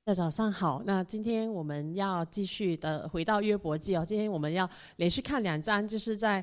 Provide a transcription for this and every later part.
早上好，那今天我们要继续的回到约伯记哦。今天我们要连续看2章，就是在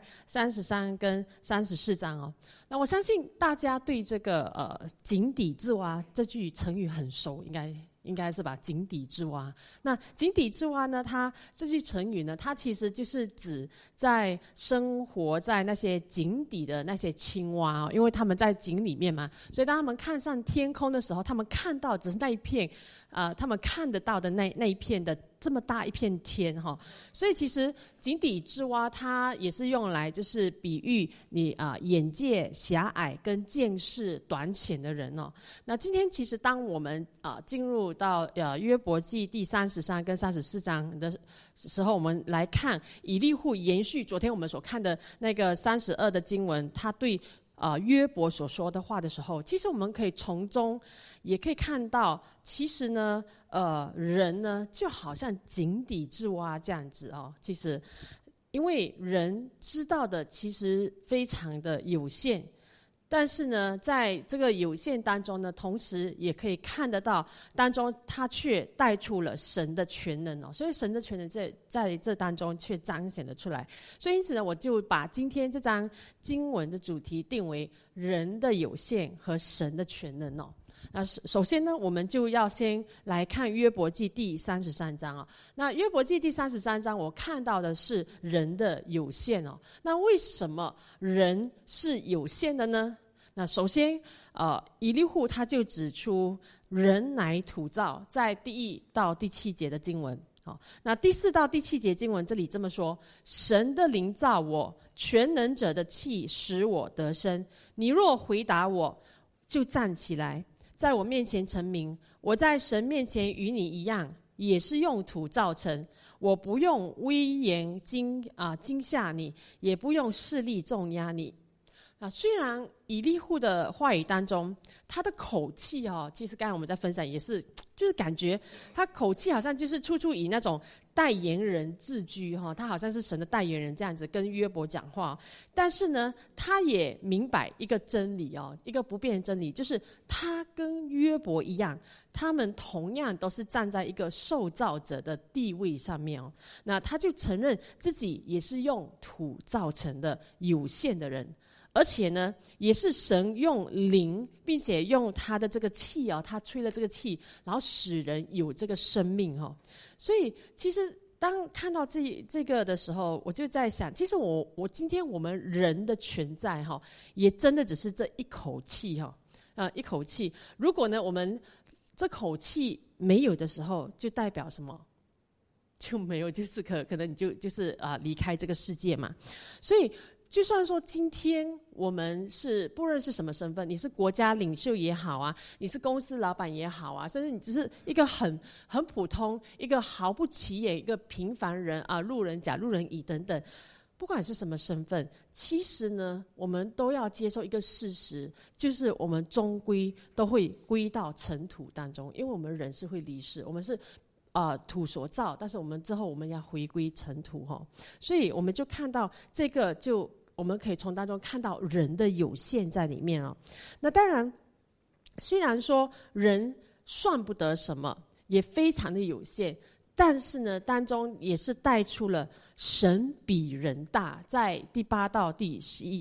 33跟34章哦。那我相信大家对这个井底之蛙这句成语很熟，应该是吧？井底之蛙。那井底之蛙呢？它这句成语呢，它其实就是指在生活在那些井底的那些青蛙哦，因为他们在井里面嘛，所以当他们看上天空的时候，他们看到只是那一片。他们看得到的那一片的这么大一片天哈，所以其实井底之蛙它也是用来就是比喻你眼界狭隘跟见识短浅的人哦。那今天其实当我们进入到约伯记第33跟34章的时候，我们来看以利户延续昨天我们所看的那个32的经文，他对约伯所说的话的时候，其实我们可以从中也可以看到，其实呢，人呢就好像井底之蛙这样子哦。其实，因为人知道的其实非常的有限，但是呢，在这个有限当中呢，同时也可以看得到当中，他却带出了神的全能哦。所以神的全能在这当中却彰显了出来。所以因此呢，我就把今天这章经文的主题定为人的有限和神的全能哦。那首先呢，我们就要先来看约伯记第33章啊。那约伯记第33章，我看到的是人的有限哦。那为什么人是有限的呢？那首先，以利户他就指出人乃土造，在第1到第7节的经文。好，那第4到第7节经文这里这么说：神的灵造我，全能者的气使我得生。你若回答我，就站起来。在我面前成名，我在神面前与你一样，也是用土造成。我不用威严惊吓你，也不用势力重压你。虽然以利户的话语当中，他的口气哦，其实刚才我们在分享也是，就是感觉他口气好像就是处处以那种代言人自居哈，他好像是神的代言人这样子跟约伯讲话。但是呢，他也明白一个真理哦，一个不变的真理，就是他跟约伯一样，他们同样都是站在一个受造者的地位上面哦。那他就承认自己也是用土造成的有限的人。而且呢，也是神用灵，并且用他的这个气哦，他吹了这个气，然后使人有这个生命哦。所以其实当看到这个的时候，我就在想，其实我今天我们人的存在哈，也真的只是这一口气哈，一口气。如果呢，我们这口气没有的时候，就代表什么？就没有，就是可能你就是离开这个世界嘛。所以。就算说今天我们是不论是什么身份，你是国家领袖也好啊，你是公司老板也好啊，甚至你只是一个很普通、一个毫不起眼、一个平凡人啊，路人甲、路人乙等等，不管是什么身份，其实呢，我们都要接受一个事实，就是我们终归都会归到尘土当中，因为我们人是会离世，我们是。土所造，但是我们之后我们要回归尘土哈，所以我们就看到这个，就我们可以从当中看到人的有限在里面哦。那当然，虽然说人算不得什么，也非常的有限，但是呢，当中也是带出了神比人大，在第8到第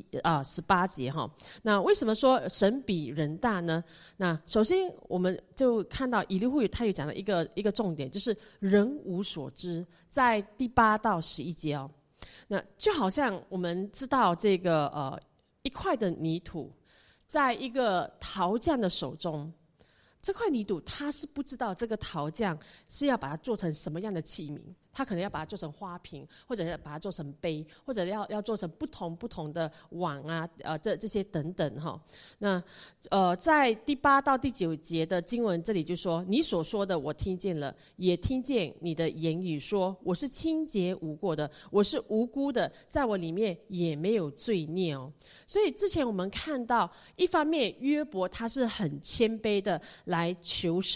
18节哈。那为什么说神比人大呢？那首先我们就看到以利户他也讲了一个重点，就是人无所知，在第8到11节哦。那就好像我们知道这个一块的泥土，在一个陶匠的手中。这块泥土，他是不知道这个陶匠是要把它做成什么样的器皿，他可能要把它做成花瓶，或者要把它做成杯，或者要做成不同的碗啊，这些等等哈。那在第8到第9节的经文这里就说：你所说的我听见了，也听见你的言语说，我是清洁无过的，我是无辜的，在我里面也没有罪孽哦。所以之前我们看到，一方面约伯他是很谦卑的来求神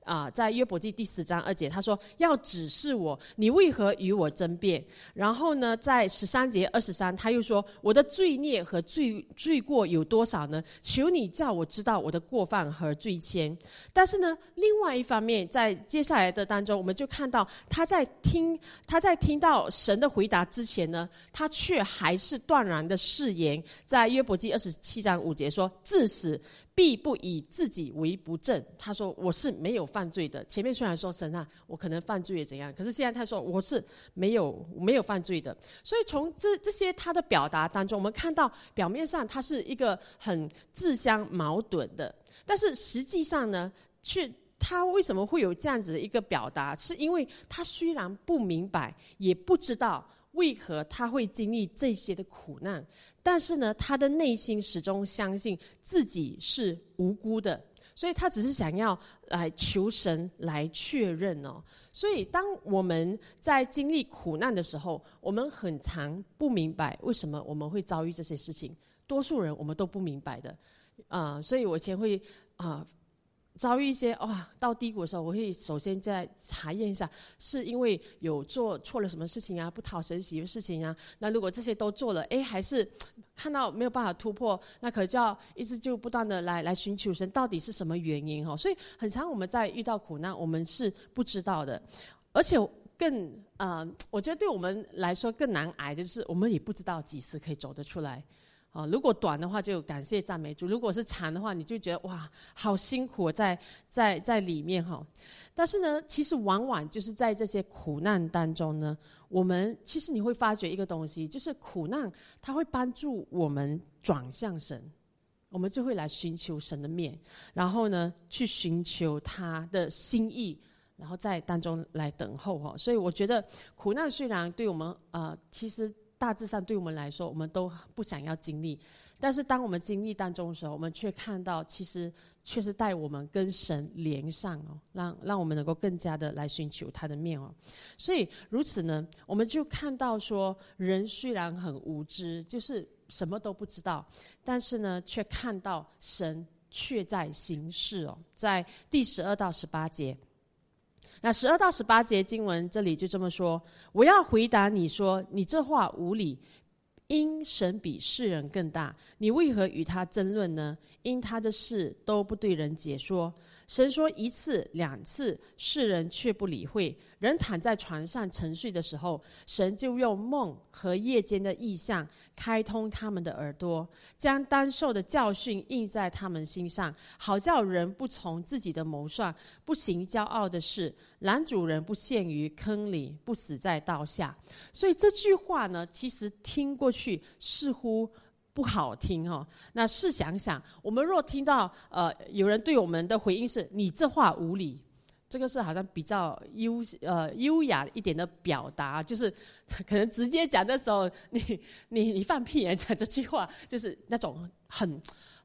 在约伯记第10章2节，他说要指示我，你为何与我争辩？然后呢，在13节23，他又说我的罪孽和罪过有多少呢？求你叫我知道我的过犯和罪愆。但是呢，另外一方面，在接下来的当中，我们就看到他在听到神的回答之前呢，他却还是断然的誓言，在约伯记27章5节说，至死必不以自己为不正。他说我是没有犯罪的。前面虽然说神啊，我可能犯罪也怎样，可是现在他说我是没有犯罪的。所以从这些他的表达当中，我们看到表面上他是一个很自相矛盾的，但是实际上呢，他为什么会有这样子的一个表达？是因为他虽然不明白，也不知道为何他会经历这些的苦难，但是呢，他的内心始终相信自己是无辜的，所以他只是想要来求神来确认哦。所以当我们在经历苦难的时候，我们很常不明白为什么我们会遭遇这些事情，多数人我们都不明白的所以我以前会遭遇一些到低谷的时候，我会首先再查验一下，是因为有做错了什么事情啊，不讨神喜悦的事情啊。那如果这些都做了，还是看到没有办法突破，那可能就要一直就不断的来寻求神，到底是什么原因所以很常我们在遇到苦难，我们是不知道的，而且我觉得对我们来说更难挨的就是我们也不知道几时可以走得出来。如果短的话就感谢赞美主，如果是长的话，你就觉得哇，好辛苦在里面但是呢，其实往往就是在这些苦难当中呢，我们其实你会发觉一个东西，就是苦难它会帮助我们转向神，我们就会来寻求神的面，然后呢去寻求他的心意，然后在当中来等候所以我觉得苦难虽然对我们其实大致上对我们来说我们都不想要经历，但是当我们经历当中的时候，我们却看到其实确实带我们跟神连上让我们能够更加的来寻求他的面所以如此呢，我们就看到说，人虽然很无知，就是什么都不知道，但是呢却看到神却在行事在第12到18节。那12到18节经文这里就这么说，我要回答你说，你这话无理，因神比世人更大，你为何与他争论呢？因他的事都不对人解说。神说1次2次，世人却不理会。人躺在床上沉睡的时候，神就用梦和夜间的异象开通他们的耳朵，将当受的教训印在他们心上，好叫人不从自己的谋算，不行骄傲的事，拦阻人不陷于坑里，不死在刀下。所以这句话呢，其实听过去似乎不好听那试想想，我们若听到有人对我们的回应是你这话无理，这个是好像比较优雅一点的表达，就是可能直接讲的时候，你放屁讲这句话，就是那种很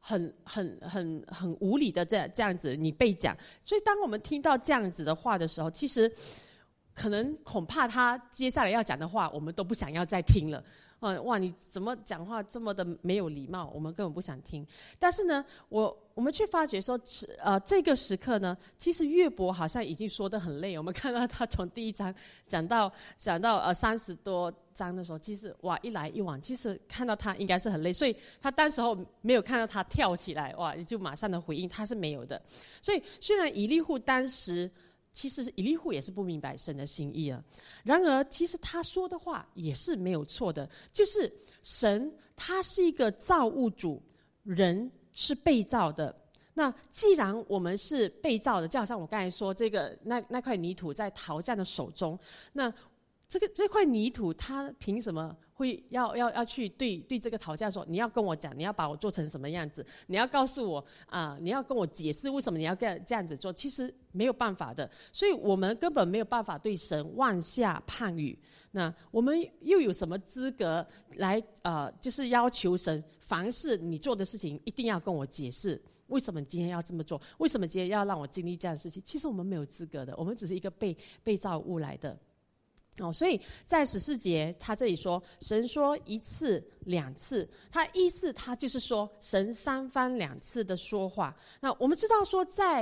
无理的这样子你被讲。所以当我们听到这样子的话的时候，其实恐怕他接下来要讲的话我们都不想要再听了哇，你怎么讲话这么的没有礼貌，我们根本不想听。但是呢，我们却发觉说这个时刻呢，其实约伯好像已经说得很累。我们看到他从第1章讲到30多章的时候，其实哇，一来一往，其实看到他应该是很累，所以他当时候没有看到他跳起来哇，也就马上的回应，他是没有的。所以虽然以利户当时其实以利户也是不明白神的心意然而其实他说的话也是没有错的，就是神他是一个造物主，人是被造的。那既然我们是被造的，就好像我刚才说这个那块泥土在陶匠的手中，那这块泥土他凭什么会要去对这个陶匠说，你要跟我讲，你要把我做成什么样子，你要告诉我你要跟我解释为什么你要这样子做，其实没有办法的。所以我们根本没有办法对神妄下判语。那我们又有什么资格来就是要求神凡是你做的事情一定要跟我解释，为什么你今天要这么做，为什么今天要让我经历这样的事情？其实我们没有资格的，我们只是一个被造物来的所以在14节他这里说，神说1次2次，他意思他就是说神3番2次的说话。那我们知道说在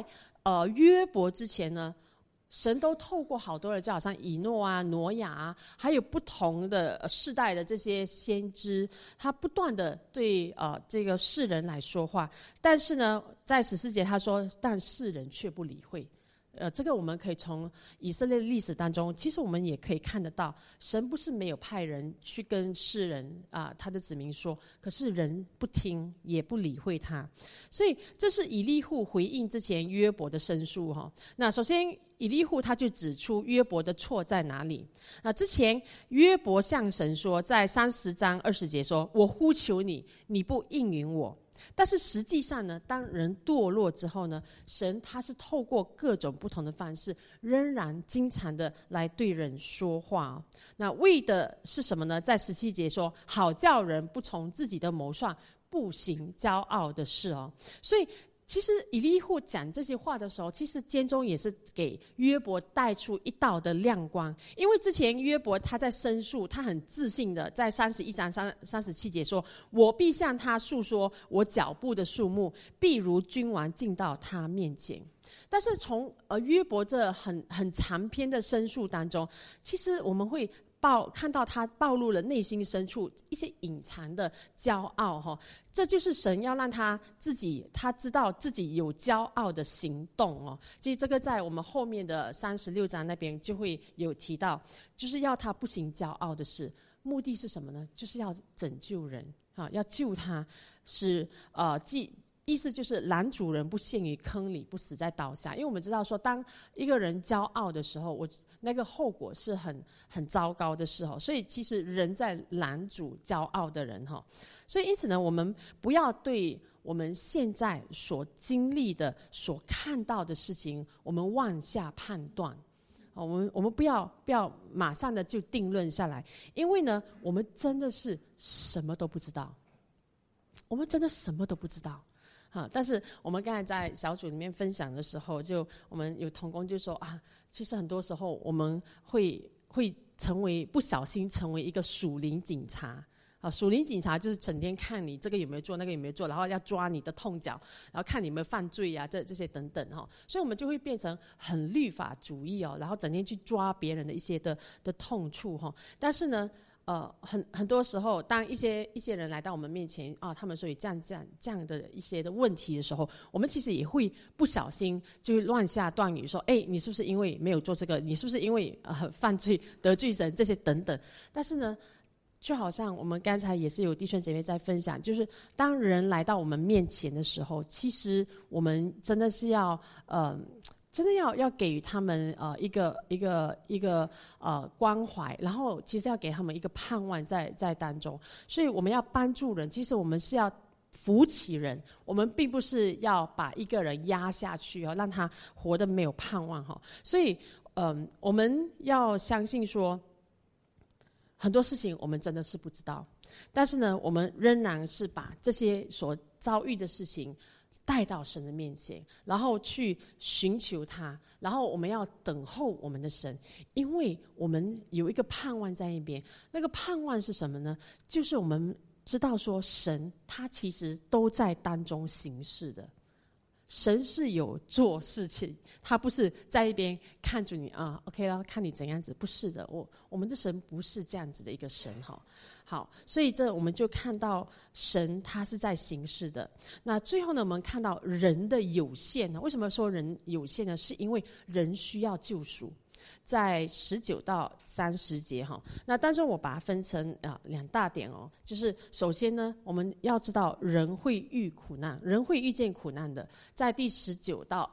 约伯之前呢，神都透过好多人，就好像以诺啊、挪亚啊，还有不同的世代的这些先知，他不断的对这个世人来说话。但是呢，在14节他说，但世人却不理会。这个我们可以从以色列历史当中，其实我们也可以看得到，神不是没有派人去跟世人他的子民说，可是人不听也不理会他。所以这是以利户回应之前约伯的申诉哈。那首先以利户他就指出约伯的错在哪里。那之前约伯向神说，在30章20节说，我呼求你，你不应允我。但是实际上呢，当人堕落之后呢，神他是透过各种不同的方式，仍然经常的来对人说话。那为的是什么呢？在17节说，好叫人不从自己的谋算，不行骄傲的事哦。所以其实以利户讲这些话的时候，其实间中也是给约伯带出一道的亮光。因为之前约伯他在申诉，他很自信的在31章37节说，我必向他述说我脚步的数目，必如君王进到他面前。但是从约伯这很长篇的申诉当中，其实我们会看到他暴露了内心深处一些隐藏的骄傲哈，这就是神要让他知道自己有骄傲的行动哦。其实这个在我们后面的36章那边就会有提到，就是要他不行骄傲的事，目的是什么呢？就是要拯救人啊，要救他，使意思就是拦主人不陷于坑里，不死在刀下。因为我们知道说，当一个人骄傲的时候，那个后果是很糟糕的事哦。所以其实人在拦阻骄傲的人哈。所以因此呢，我们不要对我们现在所经历的、所看到的事情，我们妄下判断。我们不要马上的就定论下来，因为呢，我们真的是什么都不知道。我们真的什么都不知道。但是我们刚才在小组里面分享的时候，我们有同工就说其实很多时候我们会不小心成为一个属灵警察。属灵警察就是整天看你这个有没有做，那个有没有做，然后要抓你的痛脚，然后看你有没有犯罪啊，这些等等哈。所以我们就会变成很律法主义然后整天去抓别人的一些的痛处哈。但是呢，很多时候，当一些人来到我们面前他们说有这样的一些的问题的时候，我们其实也会不小心就会乱下断语说，你是不是因为没有做这个？你是不是因为犯罪得罪神这些等等？但是呢，就好像我们刚才也是有弟兄姐妹在分享，就是当人来到我们面前的时候，其实我们真的是要给予他们一个关怀，然后其实要给他们一个盼望在当中。所以我们要帮助人，其实我们是要扶起人，我们并不是要把一个人压下去让他活得没有盼望哈。所以我们要相信说，很多事情我们真的是不知道，但是呢，我们仍然是把这些所遭遇的事情带到神的面前，然后去寻求他，然后我们要等候我们的神，因为我们有一个盼望在那边。那个盼望是什么呢？就是我们知道说，神他其实都在当中行事的。神是有做事情，他不是在一边看着你OK 了，看你怎样子，不是的，我们的神不是这样子的一个神哈。好，所以这我们就看到神他是在行事的。那最后呢，我们看到人的有限呢？为什么说人有限呢？是因为人需要救赎。在19到30节哈，那当中我把它分成2大点就是首先呢，我们要知道人会遇苦难，人会遇见苦难的，在第19到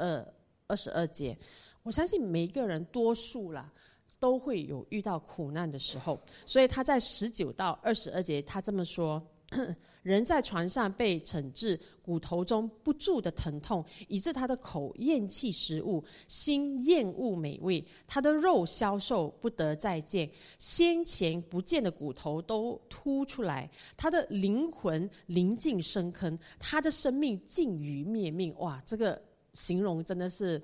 22节，我相信每一个人多数啦都会有遇到苦难的时候，所以他在19到22节他这么说。人在床上被惩治，骨头中不住的疼痛，以致他的口厌弃食物，心厌恶美味，他的肉消瘦不得再见，先前不见的骨头都凸出来，他的灵魂临近深坑，他的生命尽于灭命。哇，这个形容真的是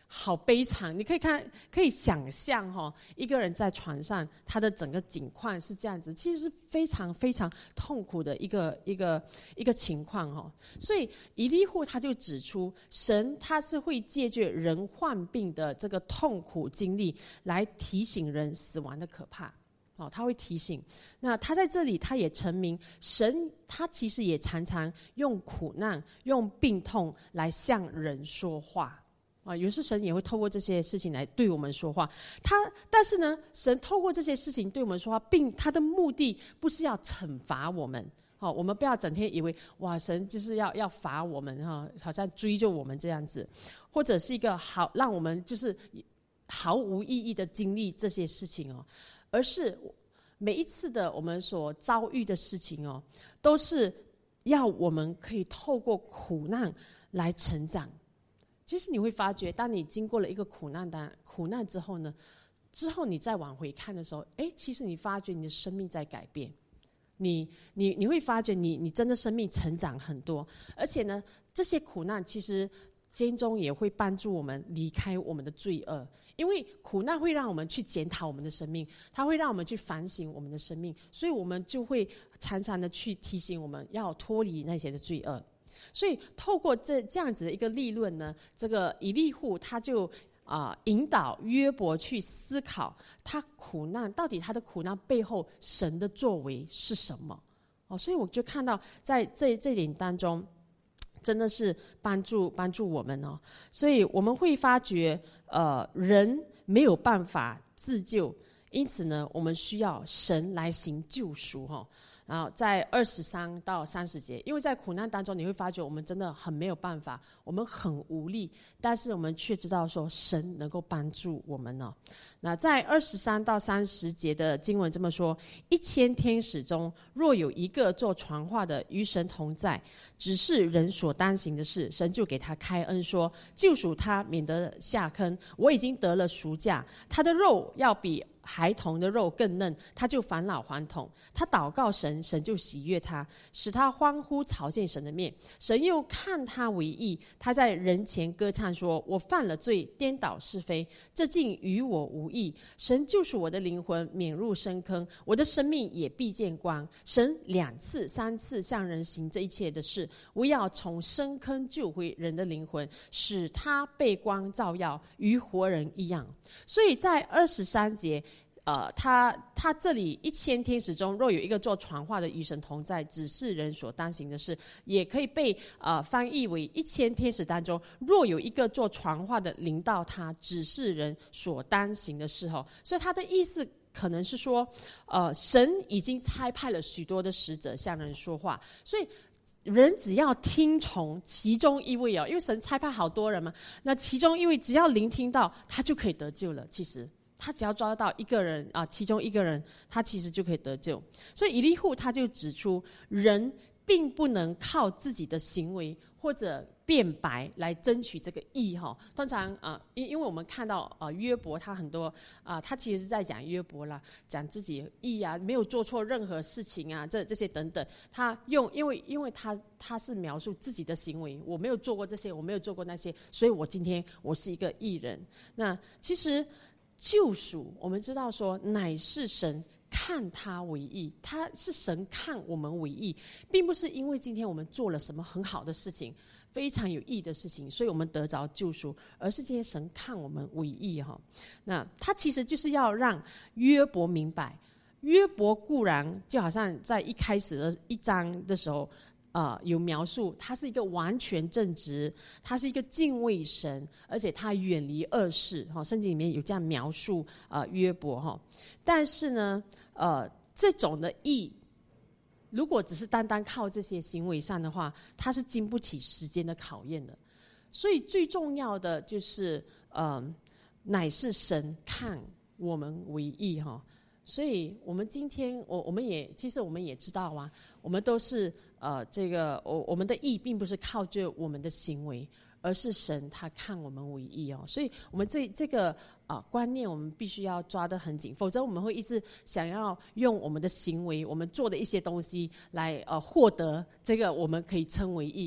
好悲惨，你可以想象一个人在船上，他的整个景况是这样子，其实是非常非常痛苦的一个情况所以以利户他就指出，神他是会借着人患病的这个痛苦经历，来提醒人死亡的可怕。他会提醒。那他在这里他也陈明，神他其实也常常用苦难、用病痛来向人说话。有时神也会透过这些事情来对我们说话。但是呢，神透过这些事情对我们说话，他的目的不是要惩罚我们。我们不要整天以为哇，神就是要罚我们好像追究我们这样子，或者是一个让我们就是毫无意义的经历这些事情而是每一次的我们所遭遇的事情都是要我们可以透过苦难来成长。其实你会发觉，当你经过了一个苦难之后呢，之后你再往回看的时候，其实你发觉你的生命在改变，你会发觉你真的生命成长很多。而且呢，这些苦难其实间中也会帮助我们离开我们的罪恶，因为苦难会让我们去检讨我们的生命，它会让我们去反省我们的生命，所以我们就会常常的去提醒我们要脱离那些的罪恶。所以透过这样子的一个立论呢，这个以利户他就引导约伯去思考他到底他的苦难背后神的作为是什么所以我就看到在这点当中真的是帮助我们所以我们会发觉人没有办法自救，因此呢我们需要神来行救赎然后在23到30节，因为在苦难当中你会发觉我们真的很没有办法，我们很无力，但是我们却知道说神能够帮助我们那在23到30节的经文这么说：1000天使中若有一个做传话的与神同在，只是人所当行的事，神就给他开恩说，救赎他免得下坑。我已经得了赎价，他的肉要比孩童的肉更嫩，他就返老还童。他祷告神，神就喜悦他，使他欢呼朝见神的面。神又看他为义，他在人前歌唱说，我犯了罪，颠倒是非，这竟与我无益。神救赎我的灵魂免入深坑，我的生命也必见光。神2次3次向人行这一切的事，我要从深坑救回人的灵魂，使他被光照耀，与活人一样。所以在23节他这里1000天使中若有一个做传话的与神同在，只是人所当行的事，也可以被翻译为1000天使当中若有一个做传话的临到他，只是人所当行的事所以他的意思可能是说神已经差派了许多的使者向人说话，所以人只要听从其中一位因为神差派好多人嘛，那其中一位只要聆听到，他就可以得救了。其实他只要抓得到一个人其中一个人，他其实就可以得救。所以以利户他就指出，人并不能靠自己的行为或者辩白来争取这个义通常因为我们看到约伯他很多他其实是在讲约伯啦，讲自己义没有做错任何事情这些等等，他因为他是描述自己的行为，我没有做过这些，我没有做过那些，所以我今天我是一个义人。那其实救赎我们知道说乃是神看他为义，他是神看我们为义，并不是因为今天我们做了什么很好的事情，非常有意义的事情，所以我们得着救赎，而是今天神看我们为义那他其实就是要让约伯明白，约伯固然就好像在一开始的1章的时候有描述他是一个完全正直，他是一个敬畏神，而且他远离恶事圣经里面有这样描述约伯但是呢这种的义如果只是单单靠这些行为上的话，他是经不起时间的考验的。所以最重要的就是乃是神看我们为义所以我们今天其实我们也知道我们都是我们的义并不是靠着我们的行为，而是神他看我们为义所以我们这个观念我们必须要抓得很紧，否则我们会一直想要用我们的行为，我们做的一些东西来获得这个我们可以称为义，可以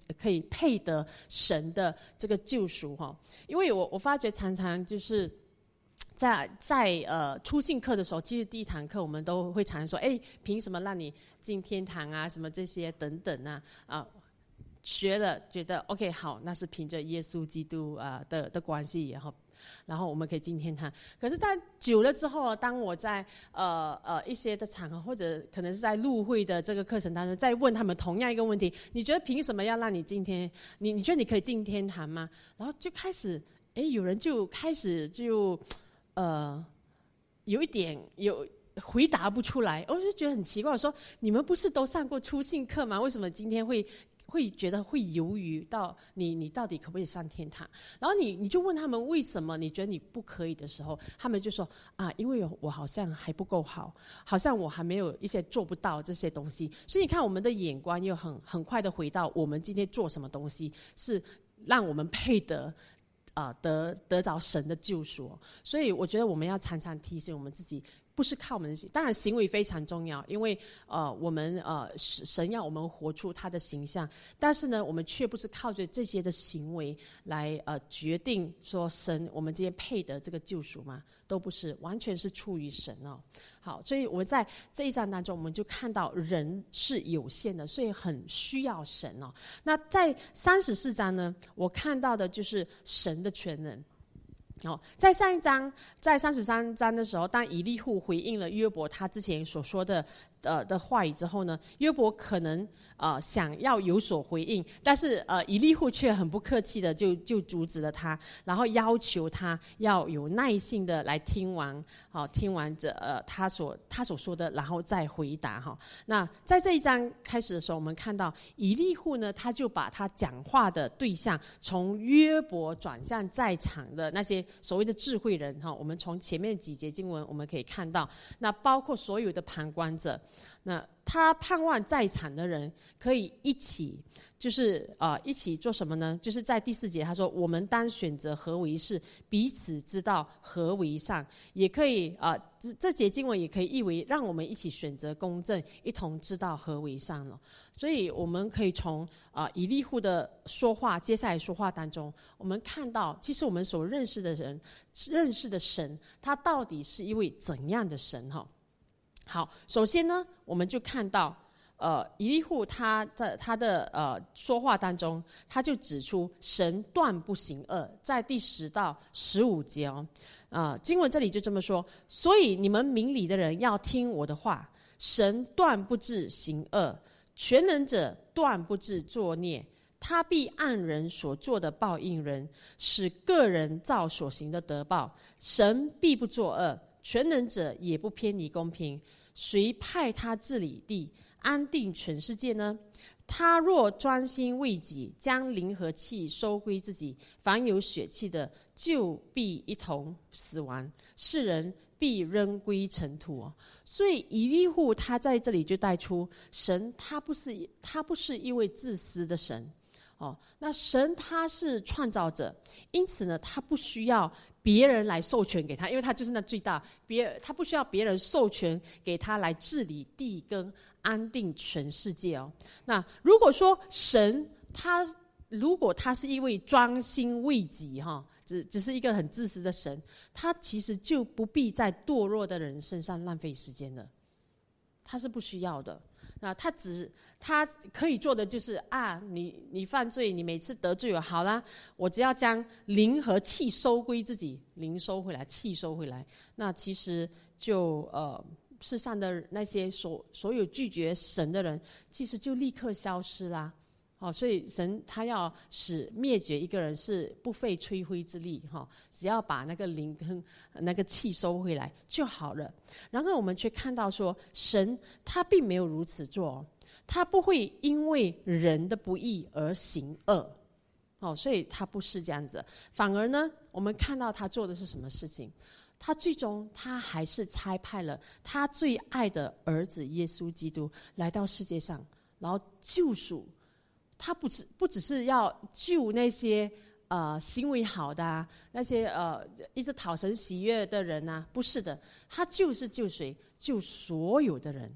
可以配得神的这个救赎哈。因为我发觉常常就是在初信课的时候，其实第一堂课我们都会常常说，凭什么让你进天堂啊，什么这些等等啊，学了觉得 OK 好，那是凭着耶稣基督的关系，然后我们可以进天堂。可是但久了之后，当我在一些的场合，或者可能是在入会的这个课程当中，再问他们同样一个问题，你觉得凭什么要让你进天？你觉得你可以进天堂吗？然后就开始有人就开始就有一点回答不出来，我就觉得很奇怪。我说你们不是都上过初信课吗？为什么今天会觉得会犹豫到你到底可不可以上天堂？然后你就问他们为什么你觉得你不可以的时候，他们就说因为我好像还不够好，好像我还没有一些做不到这些东西。所以你看我们的眼光又很快的回到我们今天做什么东西是让我们配得得着神的救赎。所以我觉得我们要常常提醒我们自己，不是靠我们的行，当然行为非常重要，因为我们神要我们活出他的形象，但是呢，我们却不是靠着这些的行为来决定说神我们今天配得这个救赎嘛，都不是，完全是出于神哦。好，所以我们在这一章当中，我们就看到人是有限的，所以很需要神哦。那在34章呢，我看到的就是神的全能。在上一章，在33章的时候，当以利户回应了约伯他之前所说的话语之后呢，约伯可能想要有所回应，但是以利户却很不客气的就阻止了他，然后要求他要有耐性的来听完他所说的，然后再回答哈。那在这一章开始的时候，我们看到以利户呢，他就把他讲话的对象从约伯转向在场的那些所谓的智慧人哈。我们从前面几节经文我们可以看到，那包括所有的旁观者，那他盼望在场的人可以一起，就是一起做什么呢？就是在第4节他说，我们当选择何为是，彼此知道何为善。也可以这节经文也可以译为让我们一起选择公正，一同知道何为善了。所以我们可以从以利户的说话，接下来说话当中，我们看到其实我们所认识的人，认识的神，他到底是一位怎样的神哈？好，首先呢，我们就看到以利户他在他的说话当中，他就指出神断不行恶，在第10到15节经文这里就这么说，所以你们明理的人要听我的话，神断不致行恶，全能者断不致作孽，他必按人所做的报应人，使个人照所行的得报。神必不作恶，全能者也不偏离公平。谁派他治理地，安定全世界呢？他若专心为己，将灵和气收归自己，凡有血气的，就必一同死亡，世人必扔归尘土。所以以利户他在这里就带出神他不是一位自私的神那神他是创造者，因此呢，他不需要别人来授权给他，因为他就是那最大，他不需要别人授权给他来治理地跟安定全世界那如果说神如果他是一位专心为己只是一个很自私的神，他其实就不必在堕落的人身上浪费时间了，他是不需要的。那他可以做的就是你犯罪，你每次得罪我，好啦，我只要将灵和气收归自己，灵收回来，气收回来，那其实就世上的那些所有拒绝神的人，其实就立刻消失啦。所以神他要使灭绝一个人是不费吹灰之力只要把那个灵跟那个气收回来就好了。然后我们却看到说，神他并没有如此做，他不会因为人的不义而行恶所以他不是这样子。反而呢，我们看到他做的是什么事情？他最终他还是差派了他最爱的儿子耶稣基督来到世界上，然后救赎。他不只是要救那些行为好的那些一直讨神喜悦的人不是的，他就是救谁？救所有的人。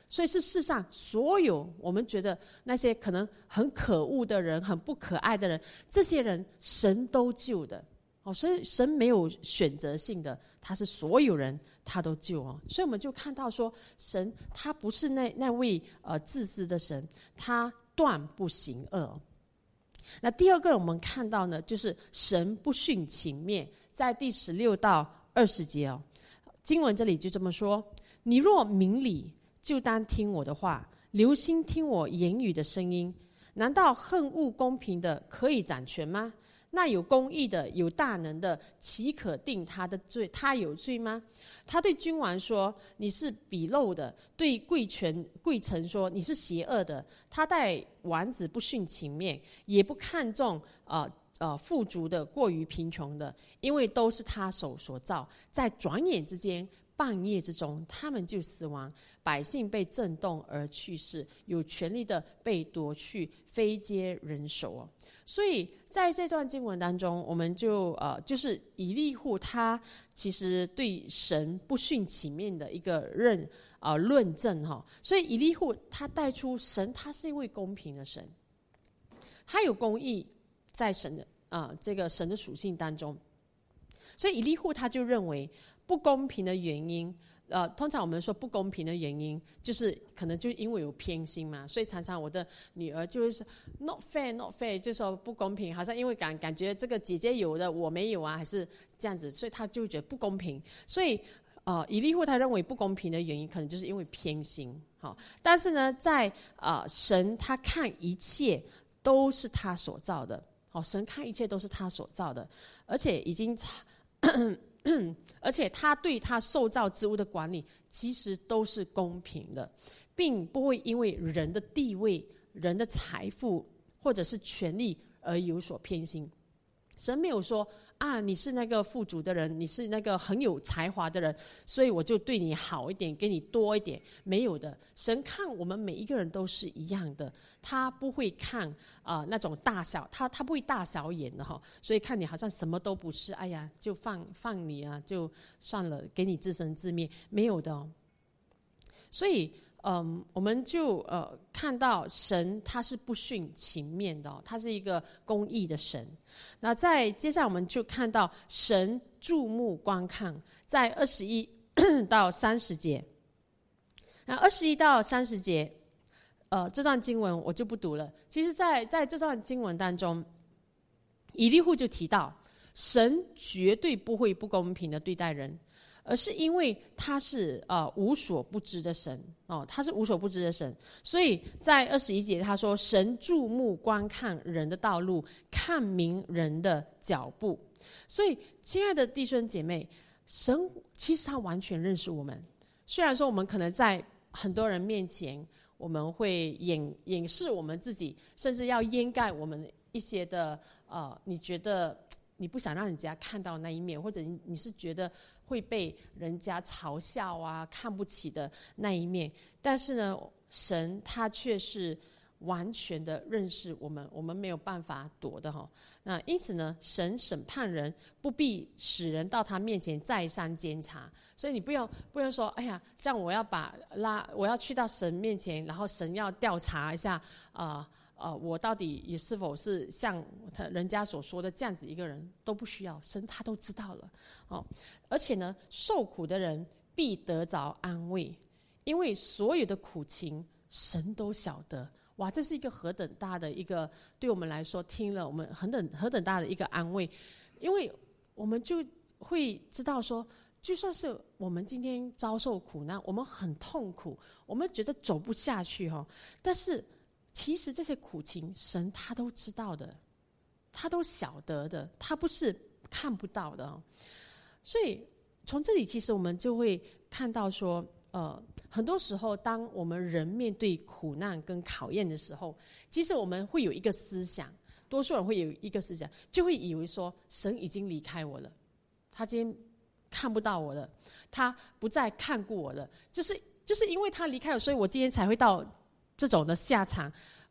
所以是世上所有我们觉得那些可能很可恶的人、很不可爱的人，这些人神都救的。所以神没有选择性的，他是所有人他都救哦。所以我们就看到说，神他不是那位自私的神，他断不行恶。那第二个我们看到呢，就是神不徇情面，在第16到20节哦，经文这里就这么说：你若明理，就当听我的话，留心听我言语的声音。难道恨恶公平的可以掌权吗？那有公义的、有大能的，岂可定他的罪？他有罪吗？他对君王说：你是鄙陋的；对贵臣说：你是邪恶的。他待王子不徇情面，也不看重富足的过于贫穷的，因为都是他手所造。在转眼之间，半夜之中，他们就死亡，百姓被震动而去世，有权力的被夺去，非接人手哦。所以在这段经文当中，我们就是以利户他其实对神不徇情面的一个论证哈。所以以利户他带出神，他是一位公平的神，他有公义在神的这个神的属性当中。所以以利户他就认为不公平的原因。通常我们说不公平的原因，就是可能就因为有偏心嘛，所以常常我的女儿就会说 not fair， 就说不公平，好像因为感觉这个姐姐有的我没有啊，还是这样子，所以他就觉得不公平。所以以利户他认为不公平的原因，可能就是因为偏心。好，但是呢，在神他看一切都是他所造的，好，神看一切都是他所造的，而且已经而且他对他受造之物的管理其实都是公平的，并不会因为人的地位、人的财富或者是权力而有所偏心。神没有说你是那个富足的人，你是那个很有才华的人，所以我就对你好一点，给你多一点。没有的，神看我们每一个人都是一样的，他不会看那种大小，他不会大小眼的哈。所以看你好像什么都不是，哎呀，就放你啊，就算了，给你自生自灭，没有的哦。所以我们就看到神他是不徇情面的他是一个公义的神。那在接下来我们就看到神注目观看，在21到30节。那21到30节这段经文我就不读了。其实在这段经文当中，以利户就提到神绝对不会不公平的对待人，而是因为他是无所不知的神他是无所不知的神。所以在21节他说，神注目观看人的道路，看明人的脚步。所以亲爱的弟兄姐妹，神其实他完全认识我们。虽然说我们可能在很多人面前我们会掩饰我们自己，甚至要掩盖我们一些的你觉得你不想让人家看到那一面，或者你是觉得会被人家嘲笑看不起的那一面。但是呢，神他却是完全的认识我们，我们没有办法躲的那因此呢，神审判人不必使人到他面前再三监察。所以你不用说，哎呀，这样我要去到神面前，然后神要调查一下我到底也是否是像人家所说的这样子一个人，都不需要，神他都知道了而且呢，受苦的人必得着安慰，因为所有的苦情神都晓得。哇，这是一个何等大的一个，对我们来说听了我们何等大的一个安慰。因为我们就会知道说，就算是我们今天遭受苦难，我们很痛苦，我们觉得走不下去但是其实这些苦情神他都知道的，他都晓得的，他不是看不到的所以从这里其实我们就会看到说很多时候当我们人面对苦难跟考验的时候，其实我们会有一个思想，多数人会有一个思想，就会以为说神已经离开我了，他今天看不到我了，他不再看顾我了，就是因为他离开我，所以我今天才会到这种的下场。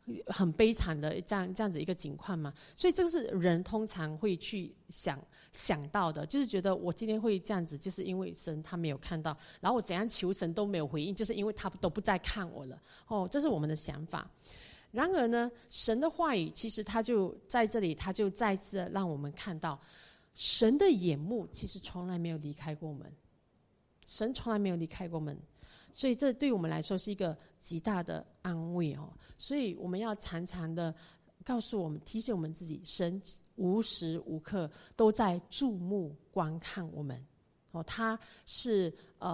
很悲惨的这样子一个情况嘛。所以这个是人通常会去想到的，就是觉得我今天会这样子，就是因为神他没有看到，然后我怎样求神都没有回应，就是因为他都不再看我了。这是我们的想法。然而呢，神的话语其实他就在这里，他就再次让我们看到，神的眼目其实从来没有离开过我们，神从来没有离开过我们。所以这对我们来说是一个极大的安慰。所以我们要常常的告诉我们，提醒我们自己，神无时无刻都在注目观看我们。他是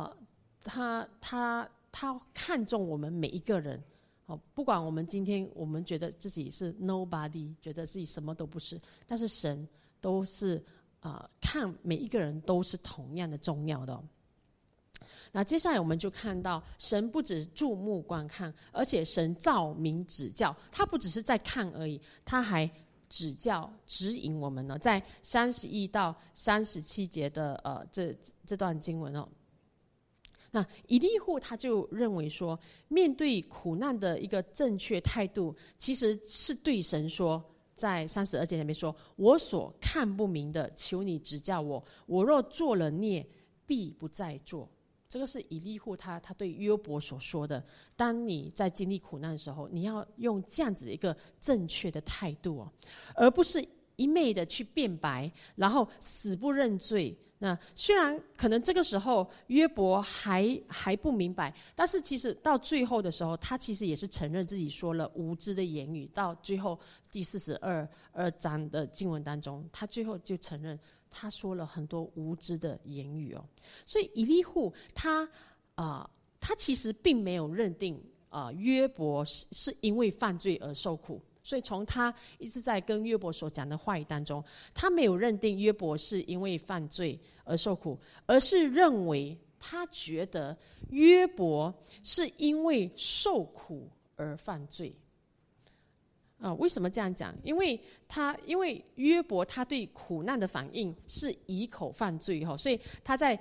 他看重我们每一个人。不管我们今天我们觉得自己是 nobody， 觉得自己什么都不是，但是神都是看每一个人都是同样的重要的。那接下来我们就看到，神不只注目观看，而且神照明指教。他不只是在看而已，他还指教指引我们呢。在31到37节的这段经文那以利户他就认为说，面对苦难的一个正确态度，其实是对神说，在32节里面说，我所看不明的，求你指教我，我若做了孽，必不再做。这个是以利户他对约伯所说的。当你在经历苦难的时候，你要用这样子一个正确的态度而不是一昧的去辩白，然后死不认罪。那虽然可能这个时候约伯还不明白，但是其实到最后的时候，他其实也是承认自己说了无知的言语。到最后第42章的经文当中，他最后就承认他说了很多无知的言语所以以利户他其实并没有认定约伯是因为犯罪而受苦。所以从他一直在跟约伯所讲的话语当中，他没有认定约伯是因为犯罪而受苦，而是认为他觉得约伯是因为受苦而犯罪。为什么这样讲？因为约伯他对苦难的反应是以口犯罪所以他在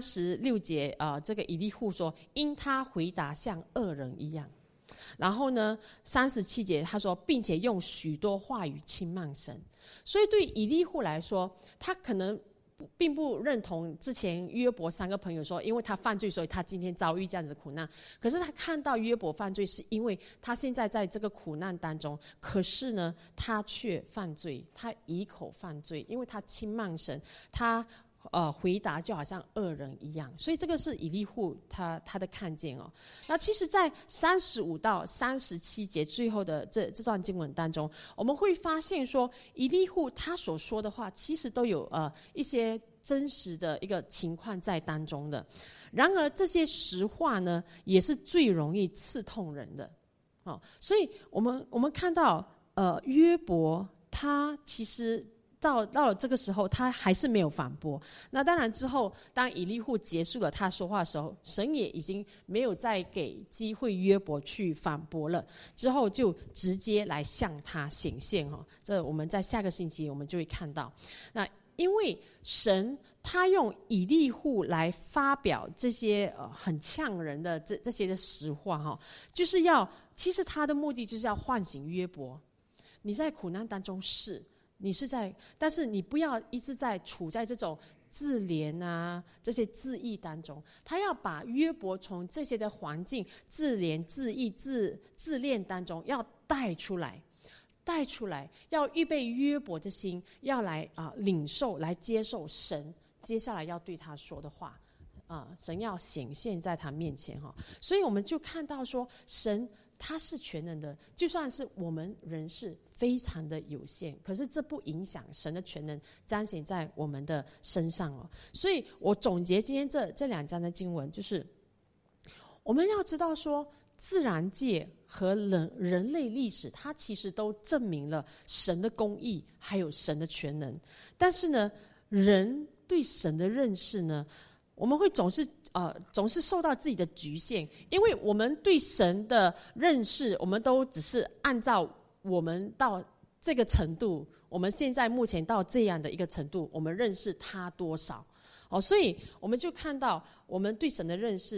36节这个以利户说，因他回答像恶人一样。然后呢，37节他说，并且用许多话语轻慢神。所以对以利户来说，他可能并不认同之前约伯3个朋友说，因为他犯罪，所以他今天遭遇这样子的苦难。可是他看到约伯犯罪，是因为他现在在这个苦难当中，可是呢，他却犯罪，他以口犯罪，因为他轻慢神，他回答就好像恶人一样。所以这个是以利户他的看见那其实在35到37节最后的这段经文当中，我们会发现说，以利户他所说的话其实都有一些真实的一个情况在当中的。然而这些实话呢，也是最容易刺痛人的所以我们看到约伯他其实到了这个时候，他还是没有反驳。那当然之后，当以利户结束了他说话的时候，神也已经没有再给机会约伯去反驳了，之后就直接来向他显现这我们在下个星期我们就会看到。那因为神他用以利户来发表这些很呛人的这些的实话就是其实他的目的就是要唤醒约伯，你在苦难当中但是你不要一直在处在这种自怜这些自义当中。他要把约伯从这些的环境自怜自义自恋当中要带出来，要预备约伯的心，要来领受来接受神接下来要对他说的话神要显现在他面前所以我们就看到说，神他是全能的，就算是我们人是非常的有限，可是这不影响神的全能彰显在我们的身上所以我总结今天这2章的经文，就是我们要知道说，自然界和人类历史，它其实都证明了神的公义还有神的全能。但是呢，人对神的认识呢，我们会总是受到自己的局限，因为我们对神的认识，我们都只是按照我们到这个程度，我们现在目前到这样的一个程度，我们认识他多少所以我们就看到我们对神的认识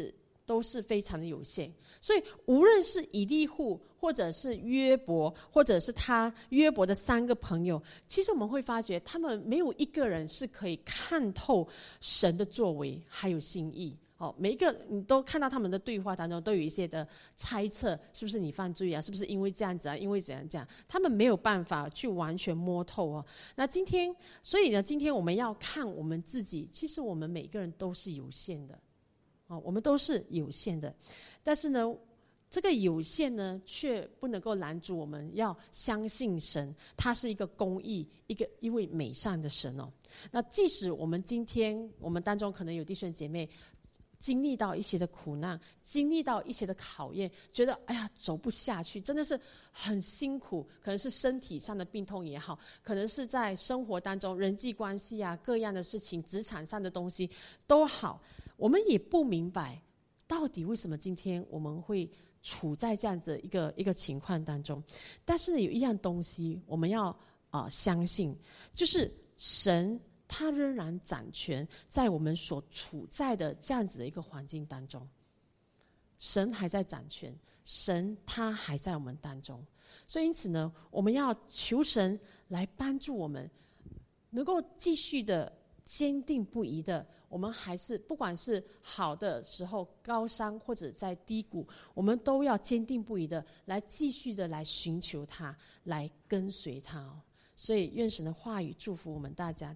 都是非常的有限。所以无论是以利户，或者是约伯，或者是约伯的3个朋友，其实我们会发觉他们没有一个人是可以看透神的作为还有心意。每一个你都看到他们的对话当中都有一些的猜测，是不是你犯罪啊，是不是因为这样子啊，因为怎样这样，他们没有办法去完全摸透。那所以呢，今天我们要看我们自己，其实我们每个人都是有限的，我们都是有限的。但是呢，这个有限呢，却不能够拦阻我们要相信神，他是一个公义、一位美善的神。那即使我们今天我们当中可能有弟兄姐妹经历到一些的苦难，经历到一些的考验，觉得哎呀走不下去，真的是很辛苦，可能是身体上的病痛也好，可能是在生活当中人际关系啊各样的事情，职场上的东西都好，我们也不明白到底为什么今天我们会处在这样子一个情况当中。但是有一样东西我们要相信，就是神他仍然掌权在我们所处在的这样子的一个环境当中，神还在掌权，神他还在我们当中。所以因此呢，我们要求神来帮助我们能够继续的坚定不移的，我们还是不管是好的时候高山或者在低谷，我们都要坚定不移的来继续的来寻求他，来跟随他。所以愿神的话语祝福我们大家。